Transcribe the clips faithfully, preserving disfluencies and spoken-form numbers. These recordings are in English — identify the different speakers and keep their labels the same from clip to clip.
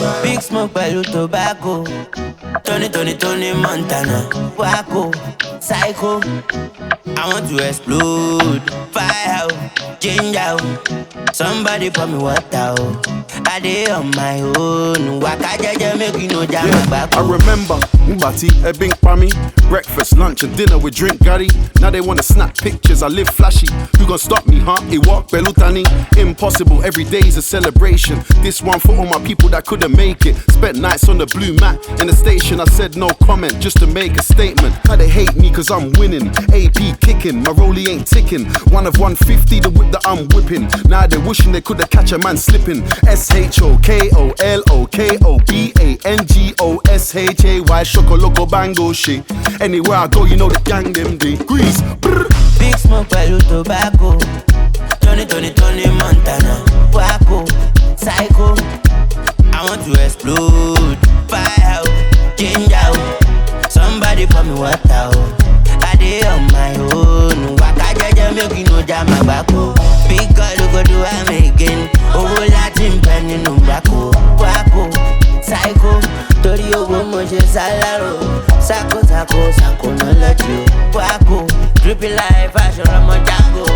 Speaker 1: Big Smoke pẹ̀lú tobacco. Tony, Tony, Tony Montana. Waco, Psycho. I want to explode. Fire out, change out. Somebody pour me water. I dey on my own. Waka jaja make you know jam my back.
Speaker 2: I remember Mbati, Ebing Pami. Breakfast, lunch and dinner with drink Gary. Now they wanna snap pictures, I live flashy. Who gon' stop me, huh? It walk Belutani. Impossible, every day's a celebration. This one for all my people that couldn't make it. Spent nights on the blue mat in the station. I said no comment just to make a statement. How they hate me cause I'm winning. A P kicking, my rollie ain't ticking. One of one fifty, the whip that I'm whipping. Now they wishing they could've catch a man slipping. S H O K O L O K O B A N G O S H A Y Shoko Loco Bango shit. Anywhere I go, you know the gang them degrees.
Speaker 1: Big Smoke pẹ̀lú tobacco. Tony, Tony, Tony Montana. Waco, Psycho. I want to explode. Fire out, change out. Somebody pour me water. I dey on my own. Waka jaja make you know jam my back. Big girl go do am again. Oh, Latin penny no braco. Waco, Psycho. Tori owo mo ṣe salaro. Sako sako sako no let you. Waco, drippy life fashion Ramo Django.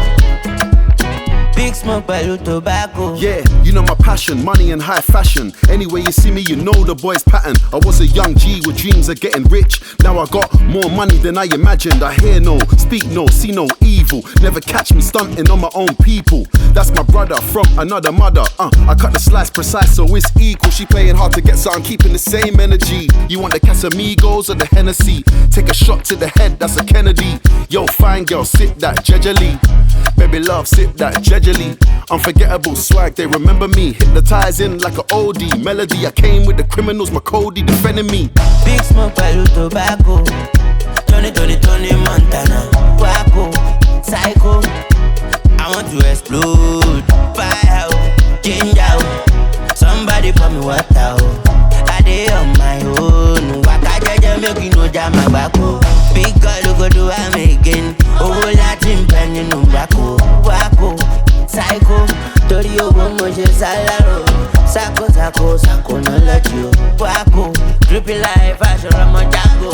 Speaker 1: Big Smoke pẹ̀lú tobacco.
Speaker 2: Yeah, you know my passion, money and high fashion. Anyway you see me, you know the boy's pattern. I was a young G with dreams of getting rich. Now I got more money than I imagined. I hear no, speak no, see no evil. Never catch me stunting on my own people. That's my brother from another mother. Uh, I cut the slice precise so it's equal. She playing hard to get, so I'm keeping the same energy. You want the Casamigos or the Hennessy? Take a shot to the head, that's a Kennedy. Yo, fine girl, sip that jejely. Baby love, sip that jejely. Unforgettable swag, they remember me. Hypnotizing like an oldie melody. I came with the criminals, my Cody defending me.
Speaker 1: Big Smoke pẹ̀lú tobacco. Tony, Tony, Tony Montana. Waco, Psycho. I want to explode. Fire out, change out. Somebody pour me water. I dey on my own. Waka jaja make you know jam my back. Big girl go do am again. Oh, Latin penny no braco. Waco, Psycho. Tori owo mo ṣe salaro. Sako sako sako no let you. Waco, drippy life fashion Ramo Django.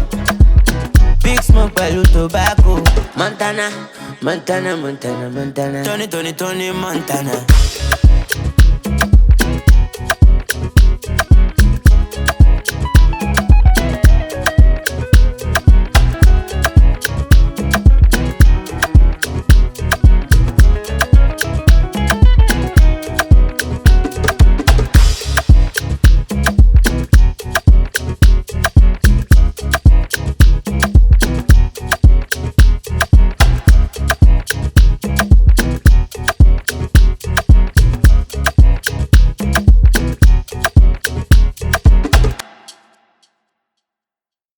Speaker 1: Big Smoke pẹ̀lú tobacco. Montana, Montana, Montana, Montana. Tony, Tony, Tony Montana.